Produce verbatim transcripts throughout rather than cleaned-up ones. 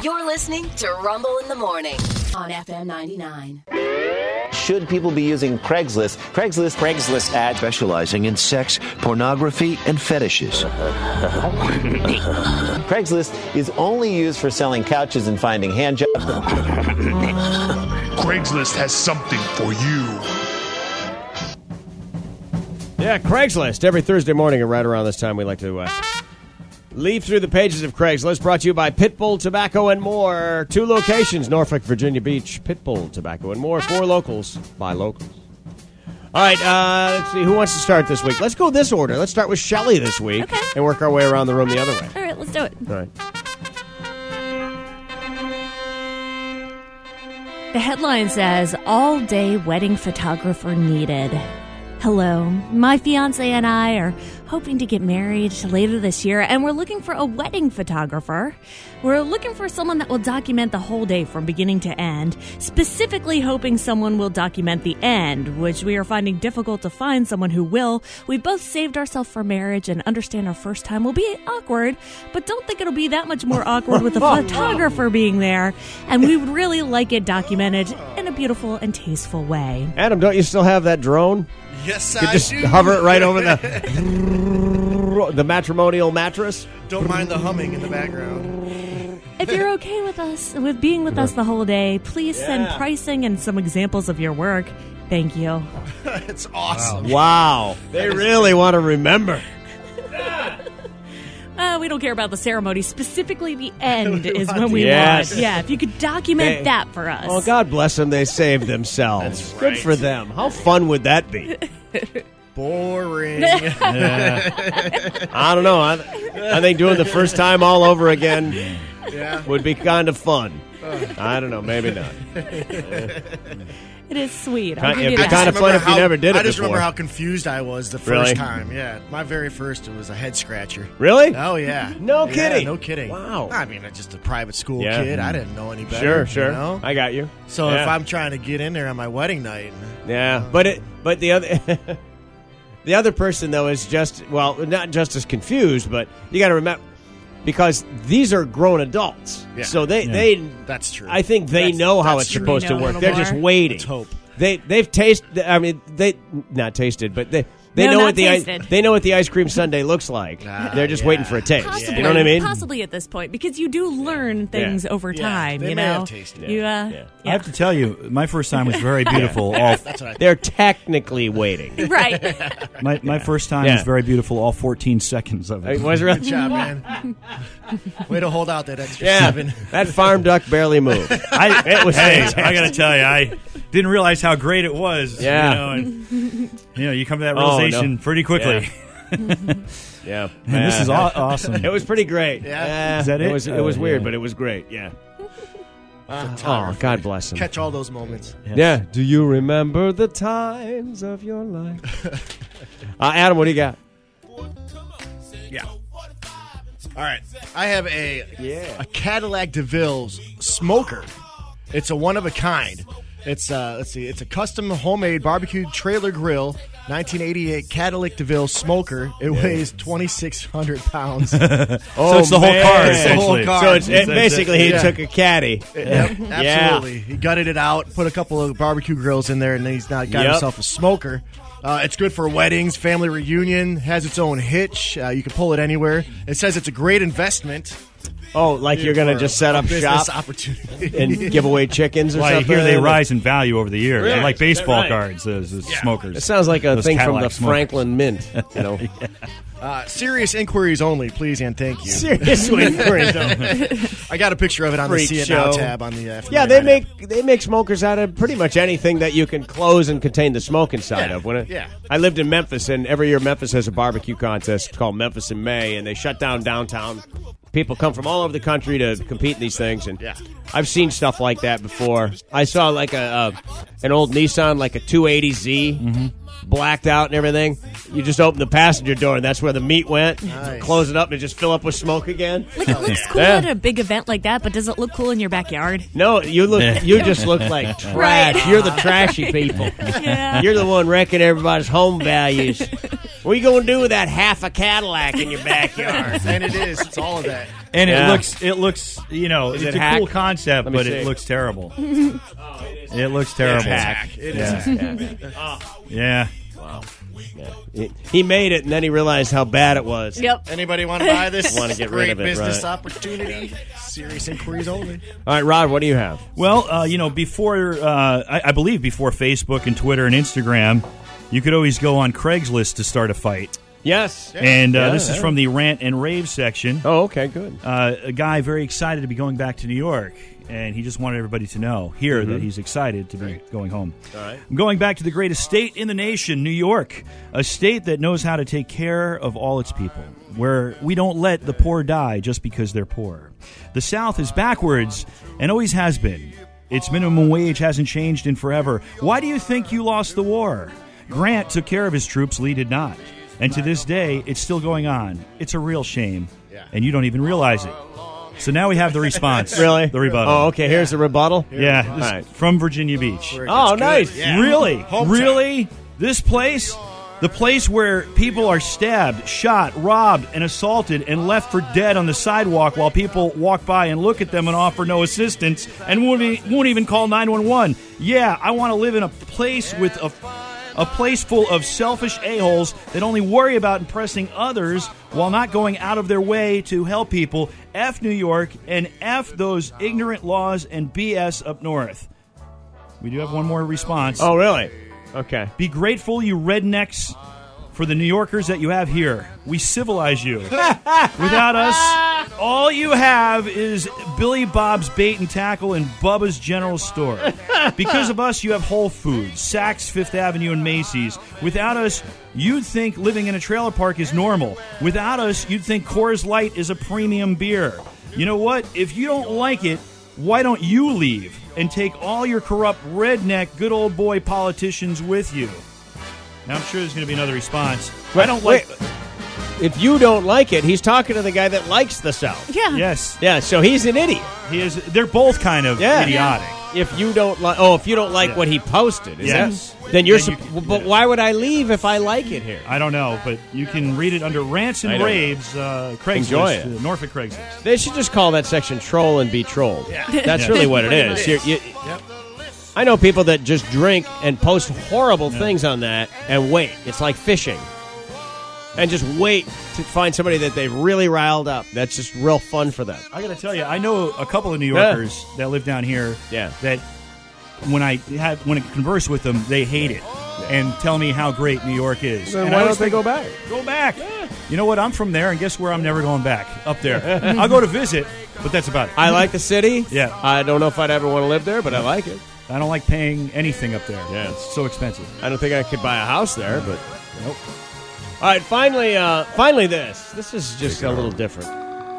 You're listening to Rumble in the Morning on F M ninety-nine. Should people be using Craigslist? Craigslist, Craigslist ad specializing in sex, pornography, and fetishes. Craigslist is only used for selling couches and finding hand jobs. Craigslist has something for you. Yeah, Craigslist. Every Thursday morning and right around this time, we like to uh, leaf through the pages of Craigslist. Brought to you by Pitbull Tobacco and More. Two locations, Norfolk, Virginia Beach. Pitbull Tobacco and More. Four locals by locals. All right, uh, let's see. Who wants to start this week? Let's go this order. Let's start with Shelley this week Okay. and work our way around the room the other way. All right, let's do it. All right. The headline says, all-day wedding photographer needed. Hello, my fiance and I are hoping to get married later this year, and we're looking for a wedding photographer. We're looking for someone that will document the whole day from beginning to end, specifically hoping someone will document the end, which we are finding difficult to find someone who will. We both saved ourselves for marriage and understand our first time will be awkward, but don't think it'll be that much more awkward with a photographer being there, and we would really like it documented in a beautiful and tasteful way. Adam, don't you still have that drone? Yes, You could I just do. hover it right over the the matrimonial mattress. Don't mind the humming in the background. If you're okay with us, with being with us the whole day, please send Yeah. pricing and some examples of your work. Thank you. It's awesome. Wow. They really want to remember. Uh, we don't care about the ceremony. Specifically, the end is when we Yes. want. Yeah, if you could document They- that for us. Oh, God bless them. They saved themselves. That's Good right. for them. How fun would that be? Boring. I don't know. I, I think doing the first time all over again Yeah. would be kind of fun. I don't know. Maybe not. It is sweet. I'll Kind- give you it'd be that. kind of fun remember if you how- never did it I just before. remember how confused I was the first Really? time. Yeah, my very first, it was a head scratcher. Really? Oh, yeah. No Yeah, kidding. no kidding. Wow. I mean, I'm just a private school Yeah. kid. I didn't know any better. Sure, sure. You know? I got you. So Yeah. if I'm trying to get in there on my wedding night, Yeah, but it, but the other, the other person though is just well, not just as confused, but you got to remember because these are grown adults, Yeah. so they they that's true. I think they That's- know how that's it's true. supposed They to know work. a They're little just more. waiting. Let's hope. They they've tasted. I mean, they not tasted, but they. They No, know not what the ice, tasted. they know what the ice cream sundae looks like. Ah, They're just yeah. waiting for a taste. Possibly, You know what I mean? Possibly at this point, because you do learn things Yeah. over Yeah, time. they you may know, have tasted it. you uh, Yeah. yeah. I have to tell you, my first time was very beautiful. all That's what I They're technically waiting. right. my my first time Yeah. was very beautiful. All fourteen seconds of It it. was really Good job, man. Way to hold out that extra Yeah, seven. that farm duck barely moved. I, It was hey, fantastic. I got to tell you, I didn't realize how great it was. Yeah. you know, and, you know, you come to that Oh, no. realization pretty quickly. Yeah, And this is aw- awesome. It was pretty great. Yeah. Is that it? was. It was Oh, weird, yeah. but it was great. Yeah. Oh, Photographer. God bless him. Catch all those moments. Yeah. Do you remember the times of your life? uh, Adam, what do you got? Yeah. All right. I have a Yeah. a Cadillac DeVille smoker. It's a one of a kind. It's uh let's see, it's a custom homemade barbecue trailer grill, nineteen eighty-eight Cadillac DeVille smoker. It weighs twenty-six hundred pounds. so Oh, it's the whole man. car, It's the whole essentially. car. So it's, it, That's basically he Yeah. took a caddy. Yep, absolutely. He gutted it out, put a couple of barbecue grills in there, and then he's now got Yep. himself a smoker. Uh, it's good for weddings, family reunion, has its own hitch. Uh, you can pull it anywhere. It says it's a great investment. Oh, like you're going to for just set a up business shop opportunity. and give away chickens or Well, I something? hear they rise in value over the years. Really? They're like Is that baseball right? cards, those, those smokers. It sounds like a Those thing from Cadillac the smokers. Franklin Mint. You know, Uh, serious inquiries only, please and thank you. serious inquiries. though. I got a picture of it on Freak the See It Now show. tab on the uh, Yeah, they F M make they make smokers out of pretty much anything that you can close and contain the smoke inside Yeah, of. When it, yeah. I lived in Memphis, and every year Memphis has a barbecue contest called Memphis in May, and they shut down downtown. People come from all over the country to compete in these things, and Yeah. I've seen stuff like that before. I saw like a, a an old Nissan, like a two eighty Z. Mm-hmm. Blacked out and everything. You just open the passenger door, and that's where the meat went. Nice. Close it up and just fill up with smoke again. Like it looks cool Yeah. at a big event like that, but does it look cool in your backyard? No, you look. You just look like trash. Right. You're the trashy people. Yeah. You're the one wrecking everybody's home values. What are you going to do with that half a Cadillac in your backyard? And it is. It's all of that. And Yeah. it looks, it looks, you know, Is it's it a hack? cool concept, Let me but see. it looks terrible. It looks terrible. hack. It is. Yeah. Yeah. He, he made it, and then he realized how bad it was. Yep. Anybody want to buy this? Wanna get Great rid of it, business right. opportunity. Serious inquiries only. All right, Rod, what do you have? Well, uh, you know, before, uh, I, I believe before Facebook and Twitter and Instagram, you could always go on Craigslist to start a fight. Yes. And uh, Yeah, this is yeah. from the rant and rave section. Oh, okay, good. Uh, a guy very excited to be going back to New York, and he just wanted everybody to know here that he's excited to be going home. All right. I'm going back to the greatest state in the nation, New York, a state that knows how to take care of all its people, where we don't let the poor die just because they're poor. The South is backwards and always has been. Its minimum wage hasn't changed in forever. Why do you think you lost the war? Grant took care of his troops, Lee did not. And to this day, it's still going on. It's a real shame, and you don't even realize it. So now we have the response. Really? The rebuttal. Oh, okay, here's the rebuttal. Yeah, All this- right. from Virginia Beach. Oh, nice. Yeah. Really? Hometown. Really? This place? The place where people are stabbed, shot, robbed, and assaulted and left for dead on the sidewalk while people walk by and look at them and offer no assistance and won't, e- won't even call nine one one. Yeah, I want to live in a place with a, a place full of selfish a-holes that only worry about impressing others while not going out of their way to help people. F New York and F those ignorant laws and B S up north. We do have one more response. Oh, really? Okay. Be grateful, you rednecks, for the New Yorkers that you have here. We civilize you. Without us, all you have is Billy Bob's Bait and Tackle and Bubba's General Store. Because of us, you have Whole Foods, Saks, Fifth Avenue, and Macy's. Without us, you'd think living in a trailer park is normal. Without us, you'd think Coors Light is a premium beer. You know what? If you don't like it, why don't you leave and take all your corrupt redneck good old boy politicians with you? Now I'm sure there's going to be another response. I don't like. Wait, if you don't like it, he's talking to the guy that likes the South. Yeah. Yes, Yeah, so he's an idiot. he is. They're both kind of Yeah. idiotic. If you don't like, oh, if you don't like Yeah. what he posted, is Yes. that, then you're. Then you sup- can- but yeah. why would I leave if I like it here? I don't know, but you can read it under rants I and know. raves. Uh, Craigslist, Enjoy it. uh, Norfolk Craigslist. They should just call that section "Troll and Be Trolled." Yeah. That's Yeah. really what it Pretty is. much. You're- you- Yep. I know people that just drink and post horrible things on that and wait. It's like fishing. And just wait to find somebody that they've really riled up. That's just real fun for them. I got to tell you, I know a couple of New Yorkers that live down here. Yeah. That when I have when I converse with them, they hate it and tell me how great New York is. Then and why I don't always they think, go back? Go back. You know what? I'm from there, and guess where? I'm never going back. Up there. I'll go to visit, but that's about it. I like the city. Yeah. I don't know if I'd ever want to live there, but I like it. I don't like paying anything up there. Yeah. It's so expensive. I don't think I could buy a house there, but Nope. all right. Finally, uh, finally, this. This is just a little different.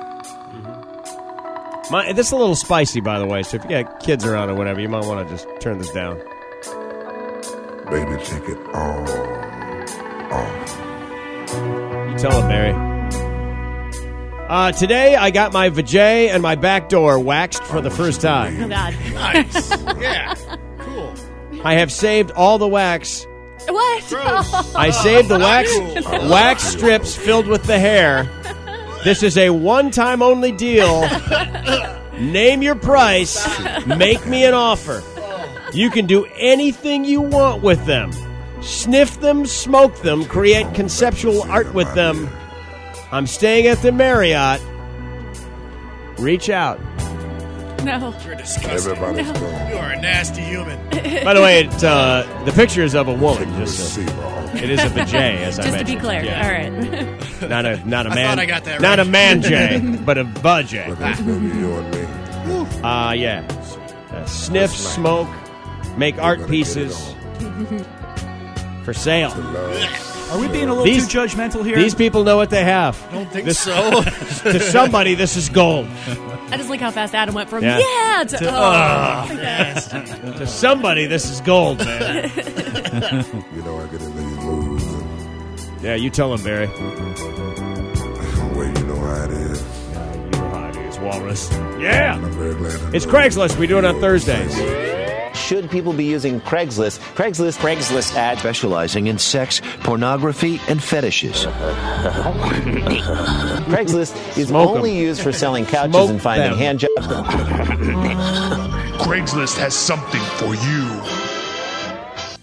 My, this is a little spicy, by the way. So if you got kids around or whatever, you might want to just turn this down. Baby, take it all off. You tell them, Barry. Uh, today, I got my vajay and my back door waxed for the first time. Oh, God. Nice. Yeah. Cool. I have saved all the wax. What? I saved the wax wax strips filled with the hair. This is a one-time only deal. Name your price. Make me an offer. You can do anything you want with them. Sniff them, smoke them, create conceptual art with them. I'm staying at the Marriott. Reach out. No. You're disgusting. Everybody's You gone. are a nasty human. By the way, it, uh, the picture is of a woman. Just so- Receiver off. it is a vajay, as I Just to mentioned. be clear. Yeah. All right. Not a not a I man. thought I got that Not right. a man jay, but a vajay. Look at baby, you and me. Uh, yeah. Uh, sniff, smoke, make art Gotta get it pieces for sale. Love. Are we being a little These- too judgmental here? These people know what they have. Don't think This- so. To somebody, this is gold. I just like how fast Adam went from Yeah. yeah, to, oh. To somebody, this is gold, man. You know I get into these moods. And, Yeah, you tell him, Barry. well, you know how it is. You know how it is, Walrus. Yeah. I'm very glad to It's know Craigslist. We do it on you Thursdays. Should people be using Craigslist? Craigslist, Craigslist ad specializing in sex, pornography, and fetishes. Craigslist is Smoke 'em. only used for selling couches Smoke and finding them. hand jobs. Craigslist has something for you.